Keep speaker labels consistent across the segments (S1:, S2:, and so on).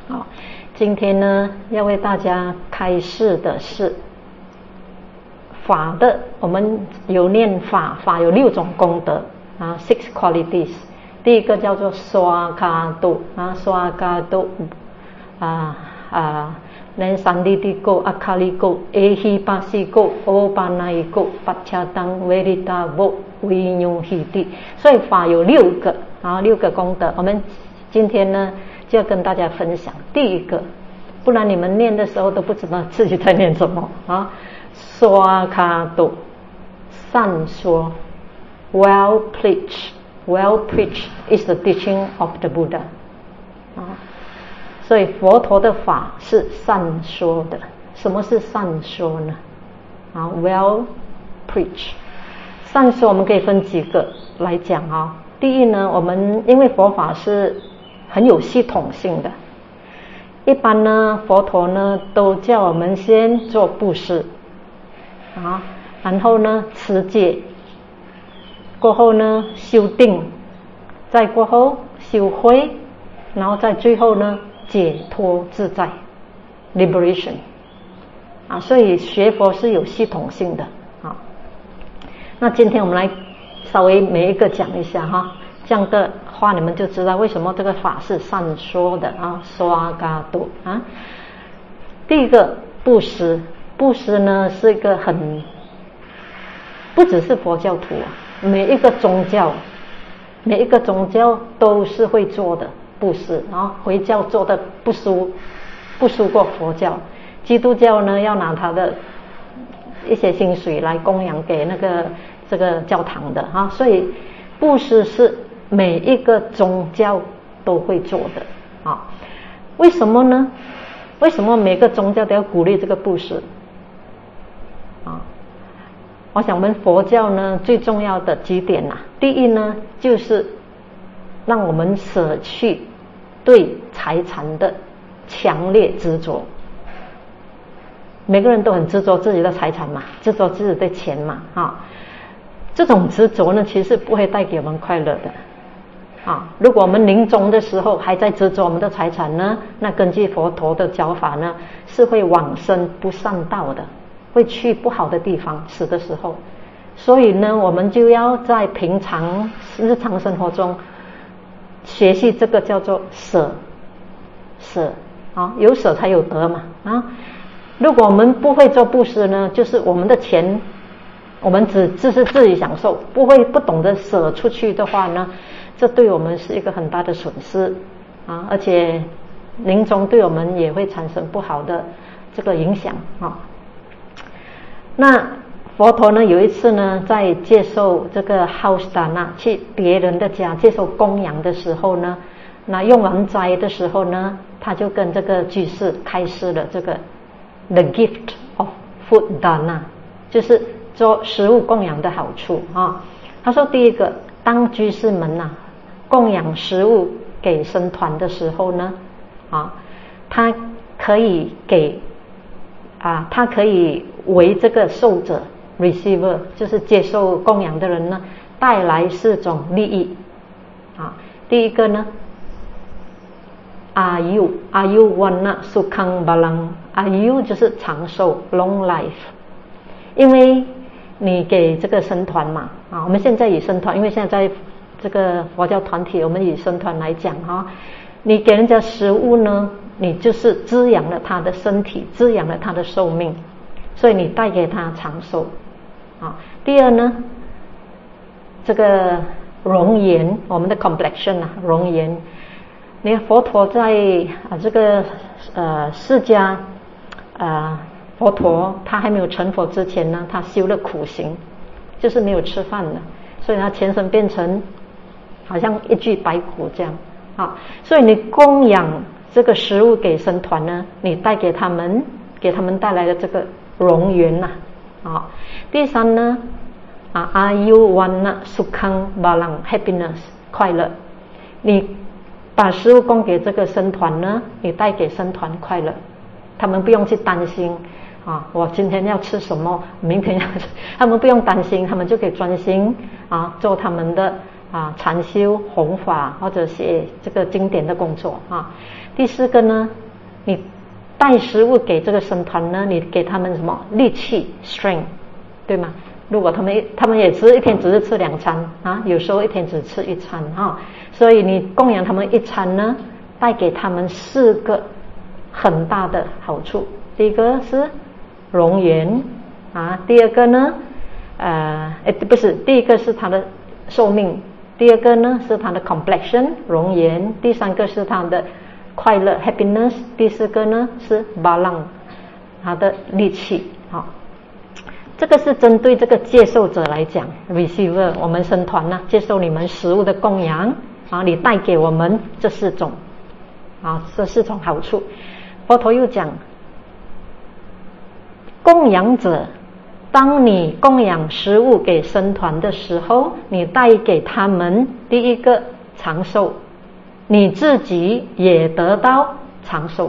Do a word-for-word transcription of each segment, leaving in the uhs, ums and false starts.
S1: 好，今天呢要为大家开示的是法的，我们有念法，法有六种功德啊 ，six qualities。第一个叫做刷卡度啊，刷卡度啊啊，连三地地够阿卡里够，阿希巴西够，欧巴奈够，巴恰当维利达沃维牛希地，所以法有六个啊，六个功德。我们今天呢就要跟大家分享第一个，不然你们念的时候都不知道自己在念什么啊。刷卡度，善说 ，well preach。Well preached is the teaching of the Buddha 啊，所以佛陀的法是善说的。什么是善说呢？啊 ，well preach， 善说我们可以分几个来讲啊。第一呢，我们因为佛法是很有系统性的，一般呢，佛陀呢都叫我们先做布施啊，然后呢持戒。过后呢修定，再过后修慧，然后在最后呢解脱自在 liberation 啊，所以学佛是有系统性的啊。那今天我们来稍微每一个讲一下哈，这样的话你们就知道为什么这个法是善说的啊。刷嘎度啊，第一个布施，布施呢是一个很不只是佛教徒啊。每一个宗教，每一个宗教都是会做的布施啊。回教做的不输不输过佛教，基督教呢要拿他的一些薪水来供养给那个这个教堂的啊。所以布施是每一个宗教都会做的啊。为什么呢？为什么每个宗教都要鼓励这个布施啊？我想我们佛教呢最重要的几点啊，第一呢就是让我们舍去对财产的强烈执着。每个人都很执着自己的财产嘛，执着自己的钱嘛啊，这种执着呢其实不会带给我们快乐的啊。如果我们临终的时候还在执着我们的财产呢，那根据佛陀的教法呢是会往生不善道的，会去不好的地方死的时候。所以呢我们就要在平常日常生活中学习这个叫做舍舍啊，有舍才有得嘛啊。如果我们不会做布施呢，就是我们的钱我们只只是自己享受，不会不懂得舍出去的话呢，这对我们是一个很大的损失啊，而且临终对我们也会产生不好的这个影响啊。那佛陀呢有一次呢在接受这个 house dana 去别人的家接受供养的时候呢，那用完斋的时候呢，他就跟这个居士开示了这个 the gift of food dana， 就是做食物供养的好处啊。他说第一个，当居士们啊供养食物给僧团的时候呢啊，他可以给啊，他可以为这个受者 receiver 就是接受供养的人呢带来四种利益啊。第一个呢，阿yu阿yuwana sukhang balang， 阿yu就是长寿 long life， 因为你给这个僧团嘛啊，我们现在以僧团，因为现在在这个佛教团体，我们以僧团来讲哈，你给人家食物呢，你就是滋养了他的身体，滋养了他的寿命，所以你带给他长寿啊。第二呢，这个容颜，我们的 complexion 啊，容颜。你看佛陀在啊这个呃释迦呃佛陀他还没有成佛之前呢，他修了苦行，就是没有吃饭的，所以他全身变成好像一具白骨这样啊。所以你供养这个食物给僧团呢，你带给他们给他们带来的这个荣缘呐啊。第三呢啊阿yuwana sukhang balang happiness 快乐，你把食物供给这个僧团呢，你带给僧团快乐，他们不用去担心啊，我今天要吃什么，明天要吃，他们不用担心，他们就可以专心啊做他们的啊禅修弘法或者写这个经典的工作啊。 第四个呢，你带食物给这个僧团呢，你给他们什么力气 strength， 对吗？如果他们他们也只一天只是吃两餐啊，有时候一天只吃一餐啊，所以你供养他们一餐呢，带给他们四个很大的好处。第一个是容颜啊，第二个呢，呃，不是，第一个是他的寿命，第二个呢是他的 complexion 容颜，第三个是他的快乐 happiness， 第四个呢是 balance 他的力气。好，这个是针对这个接受者来讲 receiver， 我们僧团呢接受你们食物的供养啊，你带给我们这四种啊，这四种好处。佛陀又讲，供养者，当你供养食物给僧团的时候，你带给他们第一个长寿，你自己也得到长寿，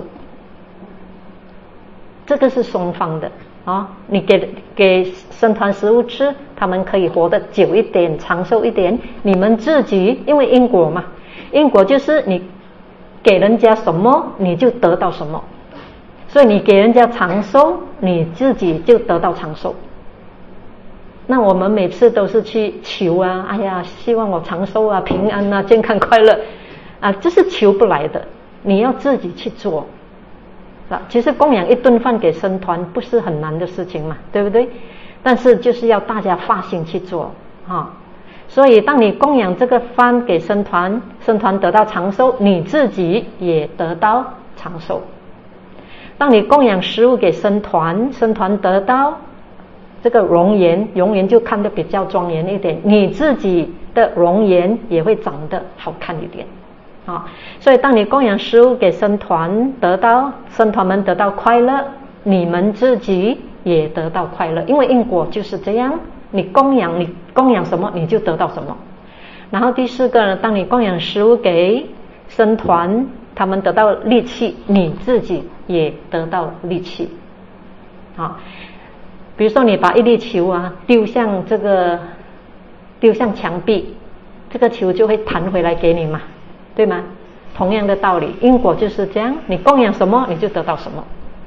S1: 这个是双方的啊。你给给僧团食物吃，他们可以活得久一点，长寿一点。你们自己，因为因果嘛，因果就是你给人家什么，你就得到什么。所以你给人家长寿，你自己就得到长寿。那我们每次都是去求啊，哎呀，希望我长寿啊，平安啊，健康快乐啊，这是求不来的，你要自己去做。其实供养一顿饭给僧团不是很难的事情嘛，对不对？但是就是要大家发心去做啊。所以当你供养这个饭给僧团，僧团得到长寿，你自己也得到长寿。当你供养食物给僧团，僧团得到这个容颜，容颜就看得比较庄严一点，你自己的容颜也会长得好看一点啊。所以当你供养食物给僧团，得到僧团们得到快乐，你们自己也得到快乐，因为因果就是这样，你供养你供养什么你就得到什么。然后第四个呢，当你供养食物给僧团，他们得到力气，你自己也得到力气啊。比如说你把一粒球啊丢向这个丢向墙壁，这个球就会弹回来给你嘛，对吗？同样的道理，因果就是这样，你供养什么你就得到什么。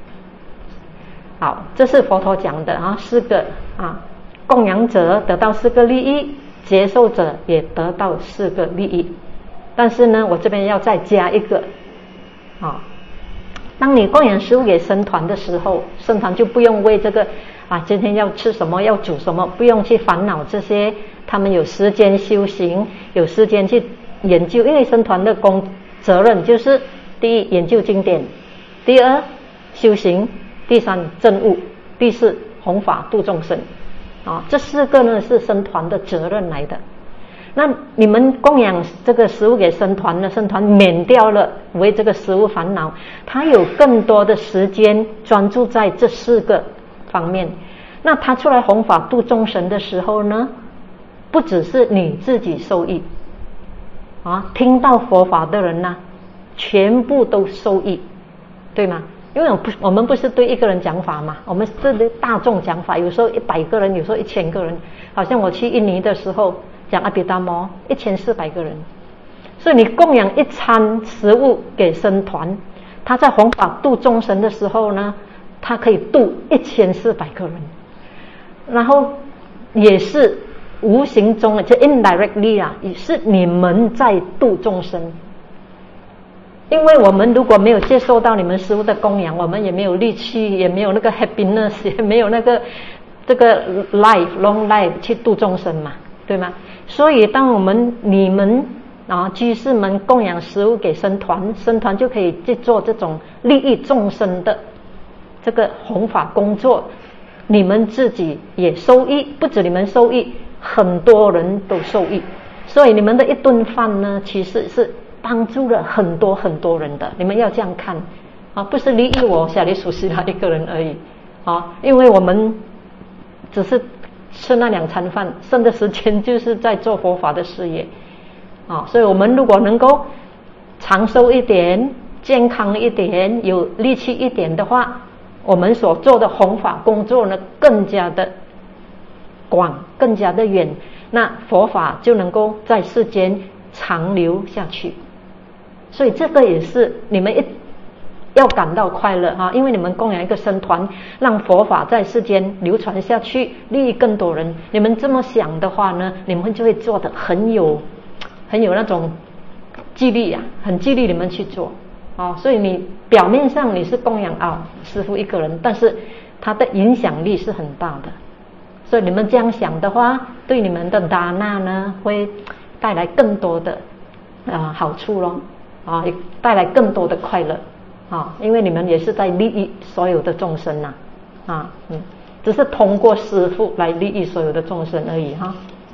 S1: 好，这是佛陀讲的啊，四个啊，供养者得到四个利益，接受者也得到四个利益。但是呢，我这边要再加一个啊，当你供养食物给僧团的时候，僧团就不用为这个啊今天要吃什么要煮什么，不用去烦恼这些，他们有时间修行，有时间去研究，因为僧团的工责任就是第一研究经典，第二修行，第三证悟，第四弘法度众生啊，这四个呢是僧团的责任来的。那你们供养这个食物给僧团呢，僧团免掉了为这个食物烦恼，他有更多的时间专注在这四个方面。那他出来弘法度众生的时候呢，不只是你自己受益啊，听到佛法的人呢、啊，全部都受益，对吗？因为我不我们不是对一个人讲法嘛，我们是对大众讲法，有时候一百个人，有时候一千个人。好像我去印尼的时候讲阿毗达摩，一千四百个人，所以你供养一餐食物给僧团，他在弘法度众生的时候呢，他可以度一千四百个人，然后也是无形中的，就 indirectly 啊，也是你们在度众生。因为我们如果没有接受到你们食物的供养，我们也没有力气，也没有那个 happiness， 也没有那个这个 life long life 去度众生嘛，对吗？所以当我们你们啊居士们供养食物给僧团，僧团就可以去做这种利益众生的这个弘法工作，你们自己也受益，不止你们受益，很多人都受益。所以你们的一顿饭呢，其实是帮助了很多很多人的，你们要这样看啊，不是利益我小李属实他一个人而已啊，因为我们只是吃那两餐饭，剩的时间就是在做佛法的事业啊，所以我们如果能够长寿一点，健康一点，有力气一点的话，我们所做的弘法工作呢更加的广，更加的远，那佛法就能够在世间长留下去所以这个也是你们一要感到快乐啊，因为你们供养一个僧团，让佛法在世间流传下去，利益更多人。你们这么想的话呢，你们就会做得很有很有那种激励啊，很激励你们去做啊。所以你表面上你是供养啊师父一个人，但是他的影响力是很大的。所以你们这样想的话，对你们的达那呢会带来更多的啊好处咯啊，带来更多的快乐。啊，因为你们也是在利益所有的众生呐、啊，啊，嗯，只是通过师父来利益所有的众生而已哈。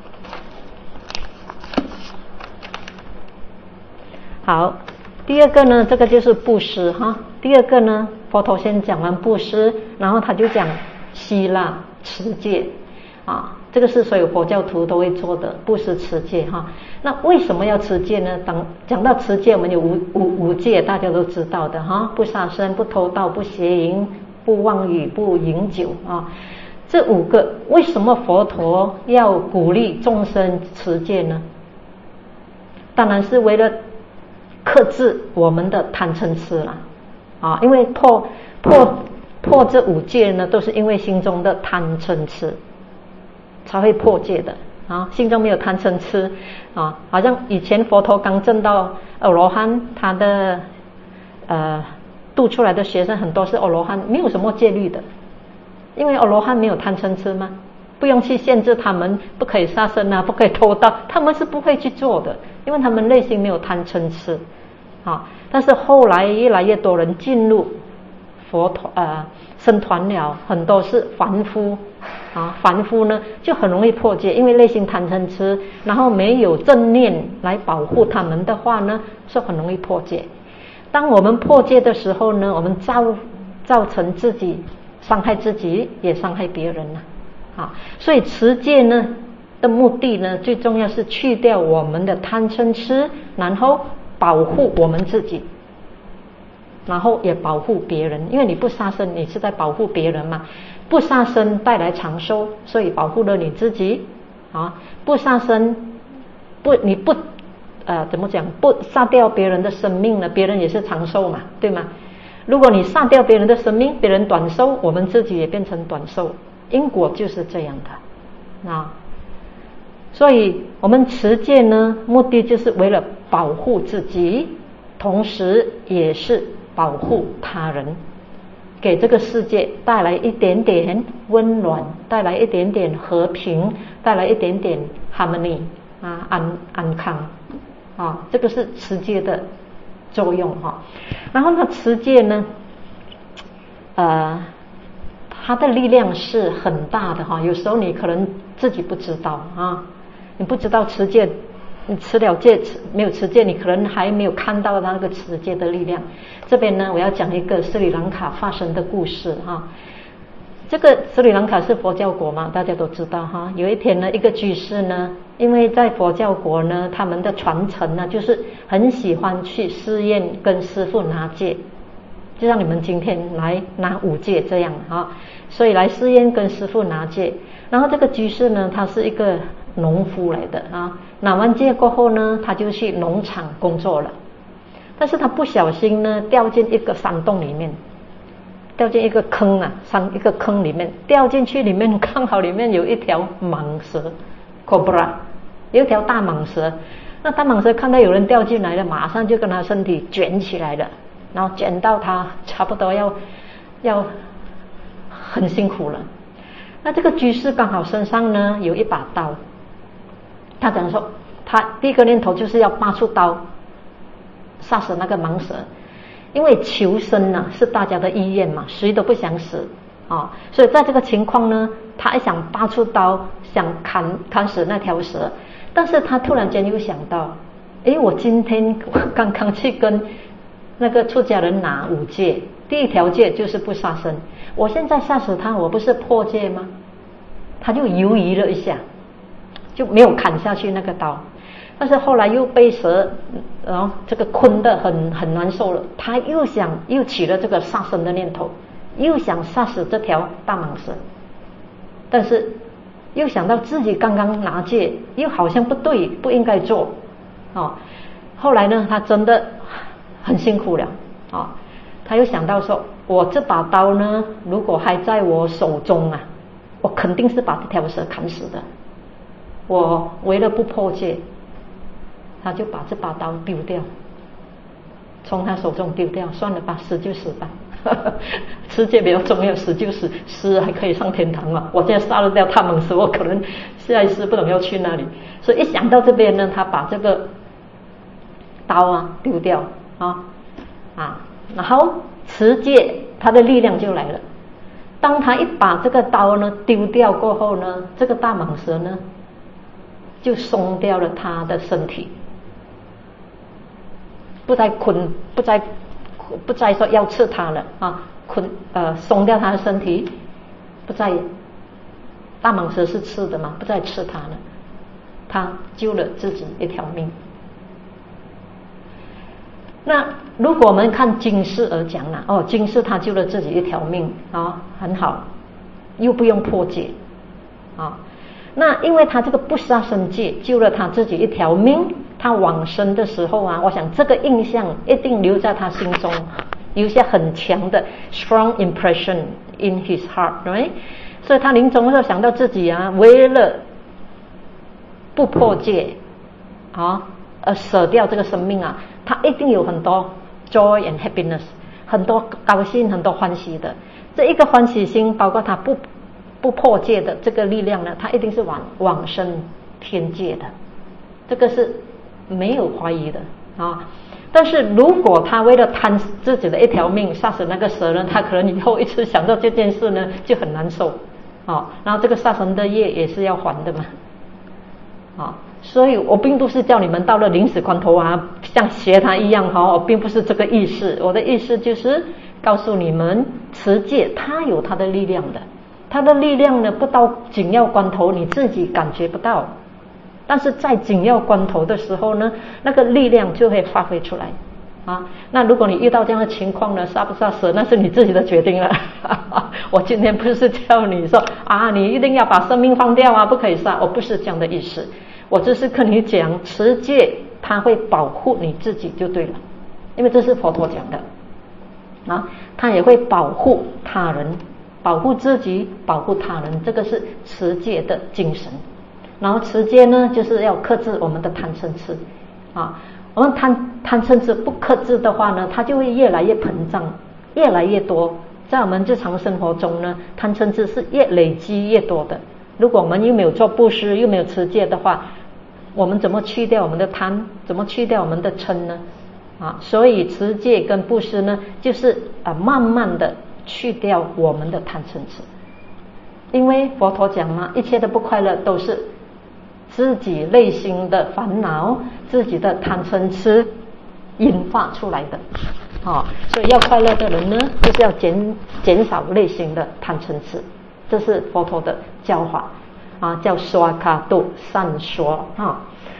S1: 好，第二个呢，这个就是布施哈。第二个呢，佛陀先讲完布施，然后他就讲希腊持戒啊。这个是所有佛教徒都会做的布施持戒哈。那为什么要持戒呢？当讲到持戒，我们有五五五戒，大家都知道的哈，不杀生、不偷盗、不邪淫、不妄语、不饮酒啊。这五个为什么佛陀要鼓励众生持戒呢？当然是为了克制我们的贪嗔痴啦啊，因为破破破这五戒呢，都是因为心中的贪嗔痴才会破戒的啊，心中没有贪嗔痴啊，好像以前佛陀刚证到阿罗汉，他的呃度出来的学生很多是阿罗汉，没有什么戒律的，因为阿罗汉没有贪嗔痴嘛，不用去限制他们不可以杀生啊，不可以偷盗，他们是不会去做的，因为他们内心没有贪嗔痴啊。但是后来越来越多人进入佛陀呃僧团了，很多是凡夫啊，凡夫呢就很容易破戒，因为内心贪嗔痴，然后没有正念来保护他们的话呢，是很容易破戒。当我们破戒的时候呢，我们造造成自己伤害自己，也伤害别人了啊。所以持戒呢的目的呢，最重要是去掉我们的贪嗔痴，然后保护我们自己，然后也保护别人，因为你不杀生，你是在保护别人嘛。不杀生带来长寿，所以保护了你自己啊。不杀生，不你不呃怎么讲？不杀掉别人的生命呢，别人也是长寿嘛，对吗？如果你杀掉别人的生命，别人短寿，我们自己也变成短寿，因果就是这样的啊。所以我们持戒呢，目的就是为了保护自己，同时也是保护他人，给这个世界带来一点点温暖，带来一点点和平，带来一点点 harmony 啊，安安康啊，这个是持戒的作用哈。然后呢，持戒呢，呃，它的力量是很大的哈。有时候你可能自己不知道啊，你不知道持戒。你持了戒，没有持戒，你可能还没有看到那个持戒的力量。这边呢，我要讲一个斯里兰卡发生的故事哈。这个斯里兰卡是佛教国嘛，大家都知道哈。有一天呢，一个居士呢，因为在佛教国呢，他们的传承呢，就是很喜欢去寺院跟师父拿戒，就像你们今天来拿五戒这样啊。所以来寺院跟师父拿戒。然后这个居士呢，他是一个农夫来的啊，拿完戒过后呢，他就去农场工作了。但是他不小心呢，掉进一个山洞里面，掉进一个坑啊，山一个坑里面，掉进去里面，刚好里面有一条蟒蛇 ，cobra， 有一条大蟒蛇。那大蟒蛇看到有人掉进来了，马上就跟他身体卷起来了，然后卷到他差不多要要很辛苦了。那这个居士刚好身上呢有一把刀，他讲说，他第一个念头就是要拔出刀杀死那个蟒蛇，因为求生呢是大家的意愿嘛，谁都不想死啊，所以在这个情况呢，他一想拔出刀想砍砍死那条蛇，但是他突然间又想到，诶，我今天刚刚去跟那个出家人拿五戒，第一条戒就是不杀生，我现在杀死他，我不是破戒吗？他就犹豫了一下，就没有砍下去那个刀。但是后来又被蛇，然后这个困得很很难受了，他又想又起了这个杀生的念头，又想杀死这条大蟒蛇，但是又想到自己刚刚拿戒，又好像不对，不应该做哦。后来呢，他真的很辛苦了啊。他又想到说，我这把刀呢，如果还在我手中啊，我肯定是把这条蛇砍死的。我为了不破戒，他就把这把刀丢掉，从他手中丢掉，算了吧，死就死吧。世界比较重要，死就死，死还可以上天堂嘛。我现在杀了掉他们时，我可能下一世不懂要去哪里。所以一想到这边呢，他把这个刀啊丢掉啊啊，然后持戒，他的力量就来了。当他一把这个刀呢丢掉过后呢，这个大蟒蛇呢就松掉了他的身体，不再捆，不再不再说要刺他了啊，捆呃松掉他的身体，不再，大蟒蛇是刺的嘛，不再刺他了，他救了自己一条命。那如果我们看经世而讲啦，哦，经世他救了自己一条命啊，很好，又不用破戒啊。那因为他这个不杀生戒救了他自己一条命，他往生的时候啊，我想这个印象一定留在他心中，留下很强的 strong impression in his heart， right？ 所以他临终的时候想到自己啊，为了不破戒啊，而舍掉这个生命啊，他一定有很多 joy and happiness， 很多高兴，很多欢喜的。这一个欢喜心，包括他不不破戒的这个力量呢，他一定是往往生天界的，这个是没有怀疑的啊。但是如果他为了贪自己的一条命杀死那个蛇呢，他可能以后一直想到这件事呢就很难受啊。然后这个杀生的业也是要还的嘛啊。所以我并不是叫你们到了临死关头啊像学他一样哈，我并不是这个意思。我的意思就是告诉你们，持戒它有它的力量的，它的力量呢不到紧要关头你自己感觉不到，但是在紧要关头的时候呢，那个力量就会发挥出来啊。那如果你遇到这样的情况呢，杀不杀蛇那是你自己的决定了我今天不是叫你说啊你一定要把生命放掉啊，不可以杀，我不是这样的意思。我只是跟你讲，持戒它会保护你自己就对了，因为这是佛陀讲的啊，它也会保护他人，保护自己，保护他人，这个是持戒的精神。然后持戒呢，就是要克制我们的贪嗔痴啊。我们贪贪嗔痴不克制的话呢，它就会越来越膨胀，越来越多。在我们日常生活中呢，贪嗔痴是越累积越多的。如果我们又没有做布施，又没有持戒的话，我们怎么去掉我们的贪？怎么去掉我们的嗔呢？啊，所以持戒跟布施呢，就是啊，慢慢的去掉我们的贪嗔痴。因为佛陀讲嘛，一切的不快乐都是自己内心的烦恼，自己的贪嗔痴引发出来的。啊，所以要快乐的人呢，就是要减减少内心的贪嗔痴。这是佛陀的教法啊，叫刷卡度善说啊。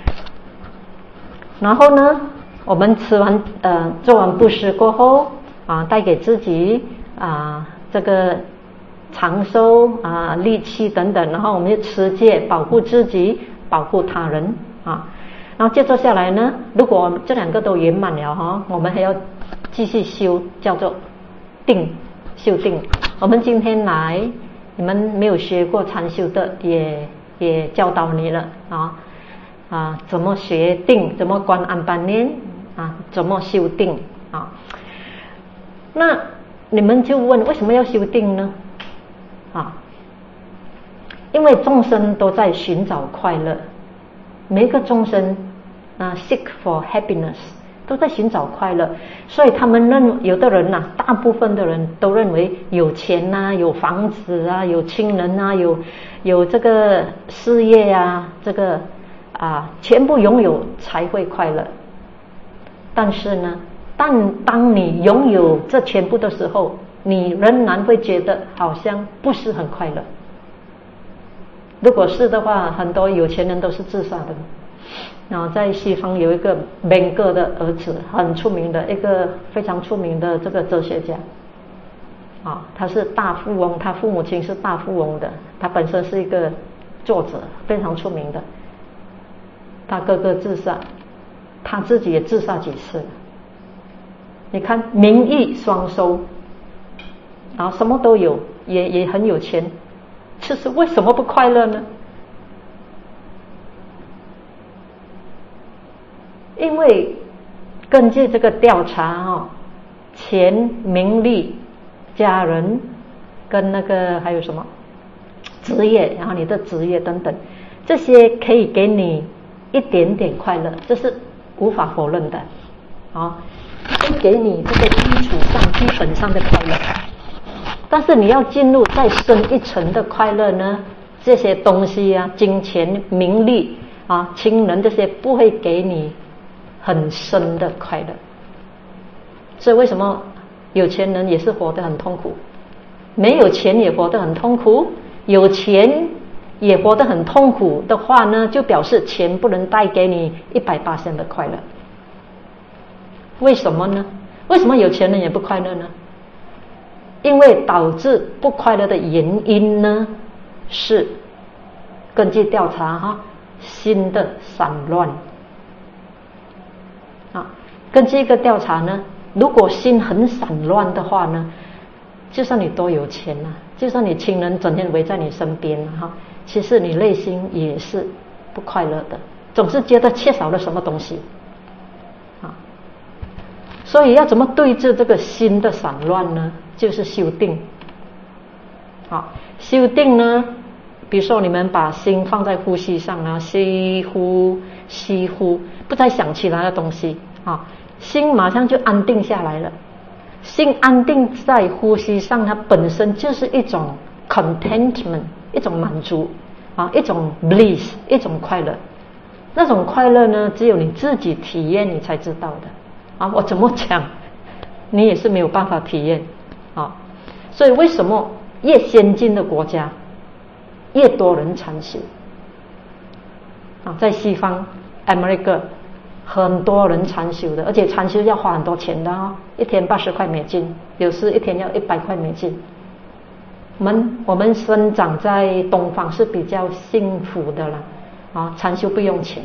S1: 然后呢，我们吃完呃做完布施过后啊，带给自己啊这个长寿啊力气等等，然后我们就持戒保护自己，保护他人啊。然后接着下来呢，如果这两个都圆满了哈，我们还要继续修，叫做定，修定。我们今天来。你们没有学过禅修的，也也教导你了啊啊，怎么学定，怎么观安般念啊，怎么修定啊？那你们就问，为什么要修定呢？啊，因为众生都在寻找快乐，每个众生啊 seek for happiness， 都在寻找快乐，所以他们认有的人呐、啊，大部分的人都认为有钱呐、啊，有房子啊，有亲人啊，有有这个事业啊，这个啊全部拥有才会快乐。但是呢，但当你拥有这全部的时候，你仍然会觉得好像不是很快乐。如果是的话，很多有钱人都是自杀的。然后在西方有一个门格的儿子，很出名的一个非常出名的这个哲学家啊，他是大富翁，他父母亲是大富翁的，他本身是一个作者，非常出名的。他哥哥自杀，他自己也自杀几次了你看名利双收，啊，什么都有，也也很有钱，其实为什么不快乐呢？因为根据这个调查哈、哦，钱、名利、家人跟那个还有什么职业，然后你的职业等等，这些可以给你一点点快乐，这是无法否认的啊，会给你这个基础上基本上的快乐。但是你要进入再深一层的快乐呢，这些东西啊，金钱、名利啊、亲人这些不会给你很深的快乐。所以为什么有钱人也是活得很痛苦，没有钱也活得很痛苦，有钱也活得很痛苦的话呢，就表示钱不能带给你一百八十的快乐。为什么呢？为什么有钱人也不快乐呢？因为导致不快乐的原因呢，是根据调查哈，心的散乱啊。根据一个调查呢，如果心很散乱的话呢，就算你多有钱啊，就算你亲人整天围在你身边哈，其实你内心也是不快乐的，总是觉得缺少了什么东西啊。所以要怎么对治这个心的散乱呢？就是修定啊。修定呢，比如说你们把心放在呼吸上啊，吸呼吸呼，不再想其他的东西啊，心马上就安定下来了。心安定在呼吸上，它本身就是一种 contentment， 一种满足啊，一种 bliss， 一种快乐。那种快乐呢，只有你自己体验你才知道的啊。我怎么讲，你也是没有办法体验啊。所以为什么越先进的国家越多人禅修啊？在西方 America 很多人禅修的，而且禅修要花很多钱的哦，一天八十块美金，有时一天要一百块美金。我们我们生长在东方是比较幸福的了啊，禅修不用钱，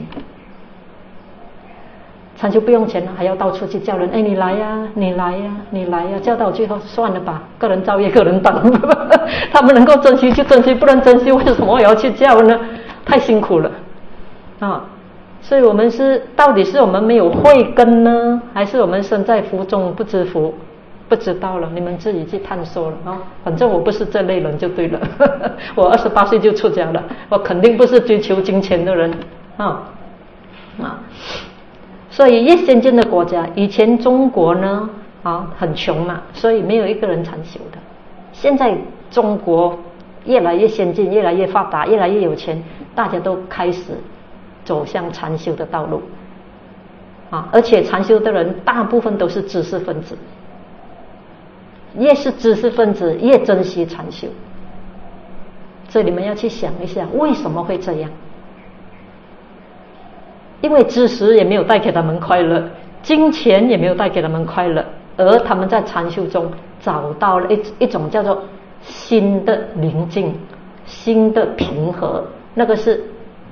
S1: 禅修不用钱，还要到处去叫人，哎，你来呀，你来呀，你来呀，叫到最后算了吧，个人造业个人担，他们能够珍惜就珍惜，不能珍惜为什么我要去叫呢？太辛苦了啊！所以我们是到底是我们没有慧根呢，还是我们身在福中不知福？不知道了，你们自己去探索了啊！反正我不是这类人就对了，我二十八岁就出家了，我肯定不是追求金钱的人啊啊！所以越先进的国家，以前中国呢啊很穷嘛，所以没有一个人禅修的。现在中国越来越先进，越来越发达，越来越有钱，大家都开始走向禅修的道路啊！而且禅修的人大部分都是知识分子，越是知识分子越珍惜禅修。所以你们要去想一下，为什么会这样？因为知识也没有带给他们快乐，金钱也没有带给他们快乐，而他们在禅修中找到了一一种叫做心的宁静、心的平和，那个是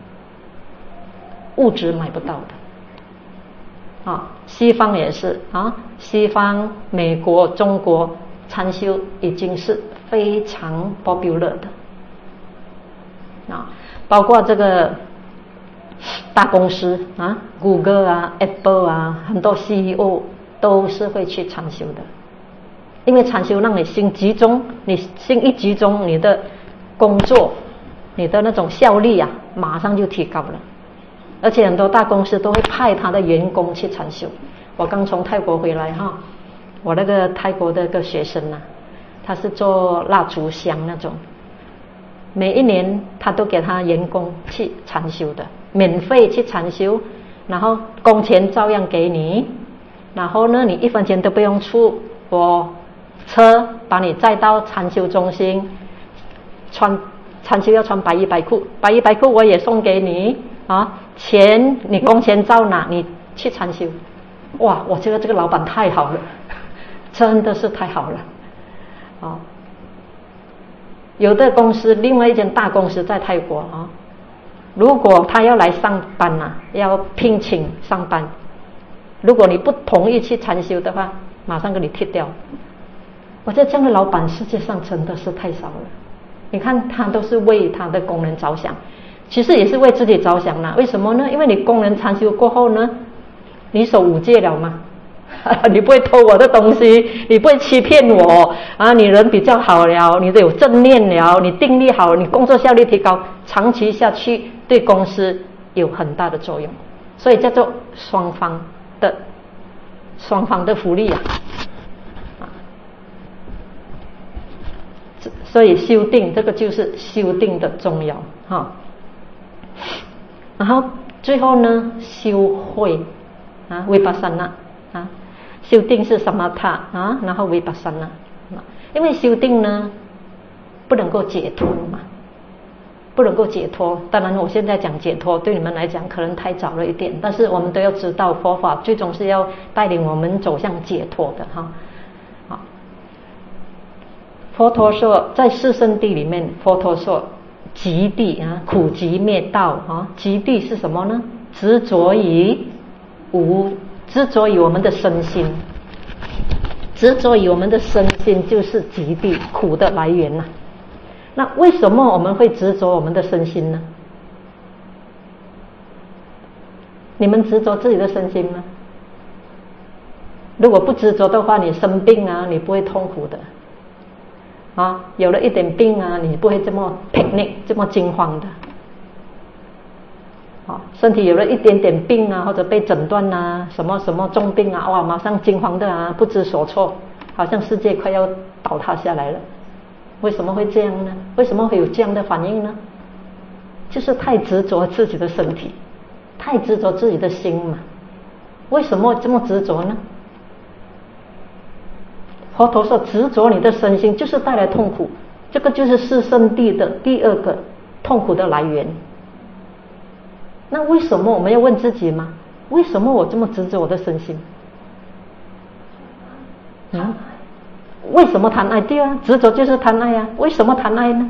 S1: 物质买不到的啊。西方也是啊，西方、美国、中国禅修已经是非常 popular 的啊，包括这个大公司啊 ，Google 啊 ，Apple 啊，很多 C E O 都是会去禅修的，因为禅修让你心集中，你心一集中，你的工作、你的那种效率啊，马上就提高了。而且很多大公司都会派他的员工去禅修。我刚从泰国回来哈，我那个泰国的一个学生啊，他是做蜡烛香那种，每一年他都给他员工去禅修的，免费去禅修，然后工钱照样给你，然后呢你一分钱都不用出，我车把你载到禅修中心，穿禅修要穿白衣白裤，白衣白裤我也送给你啊，钱你工钱照拿，你去禅修。哇，我觉得这个老板太好了，真的是太好了啊！有的公司，另外一间大公司在泰国啊，如果他要来上班啊，要聘请上班，如果你不同意去禅修的话， 马上给你踢掉。我觉得这样的老板世界上真的是太少了。你看他都是为他的工人着想，其实也是为自己着想啦。为什么呢？因为你工人禅修过后呢，你守五戒了嘛，你不会偷我的东西，你不会欺骗我啊，你人比较好了，你都有正念了，你定力好，你工作效率提高，长期下去对公司有很大的作用，所以叫做双方的双方的福利啊。所以修定这个就是修定的重要哈。然后最后呢，修慧啊，维巴萨那啊，修定是什么它啊？然后维巴萨那，因为修定呢不能够解脱嘛，不能够解脱。当然我现在讲解脱对你们来讲可能太早了一点，但是我们都要知道佛法最终是要带领我们走向解脱的哈。好，佛陀说在四圣谛里面，佛陀说极地啊，苦集灭道啊。极地是什么呢？执着于无，执着于我们的身心，执着于我们的身心就是极地苦的来源呐、啊。那为什么我们会执着我们的身心呢？你们执着自己的身心吗？如果不执着的话，你生病啊，你不会痛苦的啊。有了一点病啊，你不会这么 panic 这么惊慌的。啊，身体有了一点点病啊，或者被诊断啊，什么什么重病啊，哇，马上惊慌的啊，不知所措，好像世界快要倒塌下来了。为什么会这样呢？为什么会有这样的反应呢？就是太执着自己的身体，太执着自己的心嘛。为什么这么执着呢？佛陀说执着你的身心就是带来痛苦，这个就是四圣谛的第二个痛苦的来源。那为什么我们要问自己吗？为什么我这么执着我的身心？嗯，为什么贪爱？对啊，执着就是贪爱啊。为什么贪爱呢？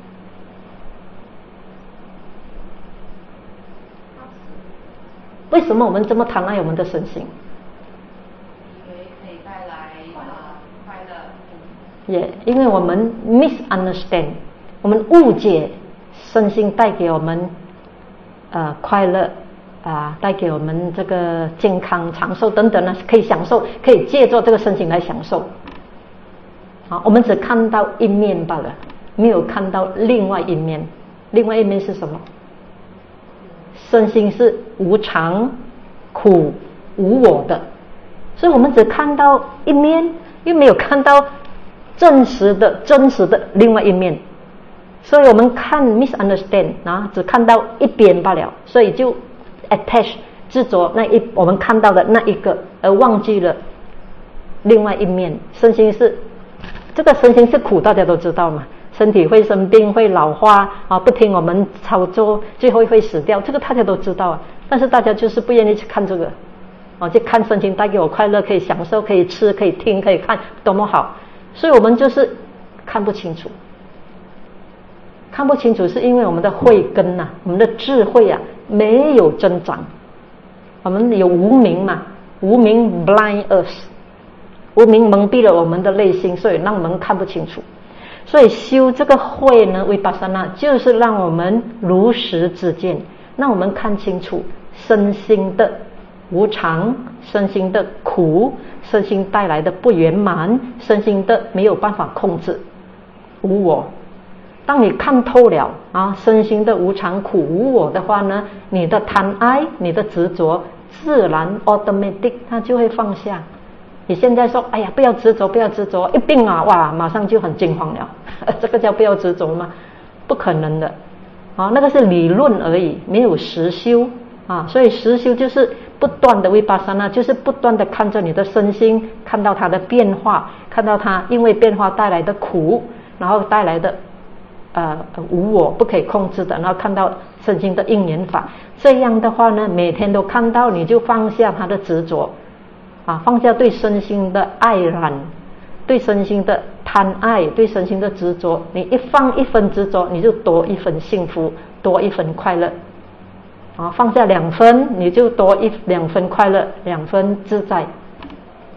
S1: 为什么我们这么贪爱我们的身心？
S2: 因为可以带来啊快乐。
S1: 也、yeah, 因为我们 misunderstand， 我们误解身心带给我们呃快乐啊、呃，带给我们这个健康长寿等等呢，可以享受，可以借助这个身心来享受。好，我们只看到一面罢了，没有看到另外一面。另外一面是什么？身心是无常、苦、无我的，所以我们只看到一面，又没有看到真实的、真实的另外一面。所以我们看 misunderstand 啊，只看到一边罢了，所以就 attach 执着那一我们看到的那一个，而忘记了另外一面。身心是这个身心是苦，大家都知道嘛。身体会生病，会老化啊，不听我们操作，最后会死掉，这个大家都知道啊。但是大家就是不愿意去看这个，啊，去看身心带给我快乐，可以享受，可以吃，可以听，可以看，多么好。所以我们就是看不清楚，看不清楚是因为我们的慧根呐、啊，我们的智慧啊没有增长，我们有无明嘛，无明 blind us， 无明蒙蔽了我们的内心，所以让我们看不清楚。所以修这个慧呢，维巴萨那就是让我们如实知见，让我们看清楚身心的无常，身心的苦，身心带来的不圆满，身心的没有办法控制，无我。当你看透了啊，身心的无常、苦、无我的话呢，你的贪爱、你的执着，自然 automatic 它就会放下。你现在说，哎呀，不要执着，不要执着，一病啊，哇，马上就很惊慌了。这个叫不要执着吗？不可能的，啊，那个是理论而已，没有实修啊。所以实修就是不断的维巴萨那，就是不断的看着你的身心，看到它的变化，看到它因为变化带来的苦，然后带来的呃无我不可以控制的，然后看到身心的因缘法。这样的话呢，每天都看到，你就放下它的执着。啊，放下对身心的爱染，对身心的贪爱，对身心的执着，你一放一分执着，你就多一分幸福，多一分快乐。啊，放下两分，你就多一两分快乐，两分自在。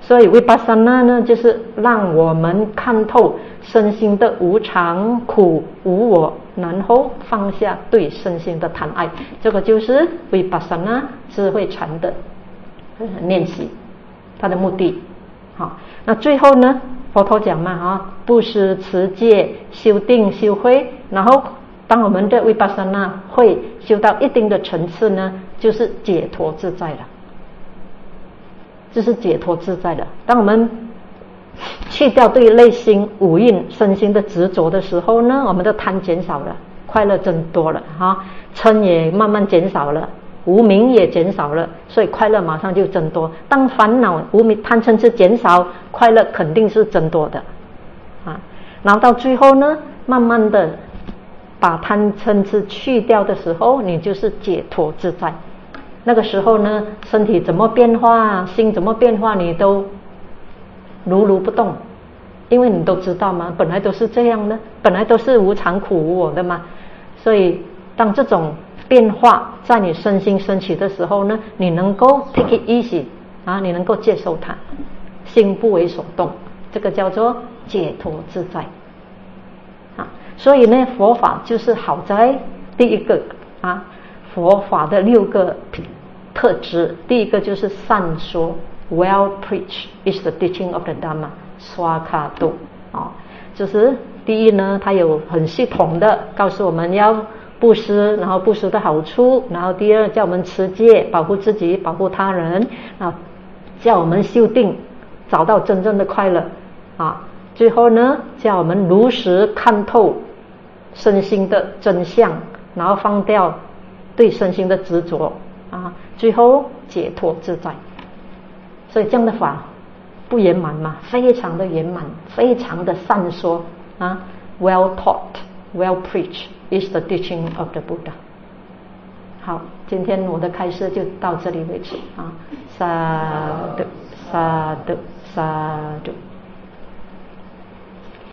S1: 所以 Vipassana 呢，就是让我们看透身心的无常、苦、无我，然后放下对身心的贪爱。这个就是 Vipassana 智慧禅的练习，它的目的。好，那最后呢，佛陀讲嘛，哈，布施、持戒、修定、修慧，然后当我们的 Vipassana 会修到一定的层次呢，就是解脱自在了。就是解脱自在的。当我们去掉对内心五蕴身心的执着的时候呢，我们的贪减少了，快乐增多了哈，嗔也慢慢减少了，无明也减少了，所以快乐马上就增多。当烦恼无明贪嗔痴减少，快乐肯定是增多的啊。然后到最后呢，慢慢的把贪嗔痴去掉的时候，你就是解脱自在。那个时候呢，身体怎么变化，心怎么变化，你都如如不动，因为你都知道嘛，本来都是这样的，本来都是无常苦无我的嘛。所以当这种变化在你身心升起的时候呢，你能够 take it easy 啊，你能够接受它，心不为所动，这个叫做解脱自在啊。所以呢，佛法就是好在第一个啊，佛法的六个特质，第一个就是善说 ，well preach is the teaching of the Dhamma， Swakatu 啊，就是第一呢，它有很系统的告诉我们要布施，然后布施的好处，然后第二叫我们持戒，保护自己，保护他人啊，叫我们修定，找到真正的快乐啊，最后呢，叫我们如实看透身心的真相，然后放掉对身心的执着啊，最后解脱自在。所以这样的法不圆满嘛，非常的圆满，非常的善说啊 ，well taught, well preached is the teaching of the Buddha。好，今天我的开示就到这里为止啊，萨埵萨埵萨埵。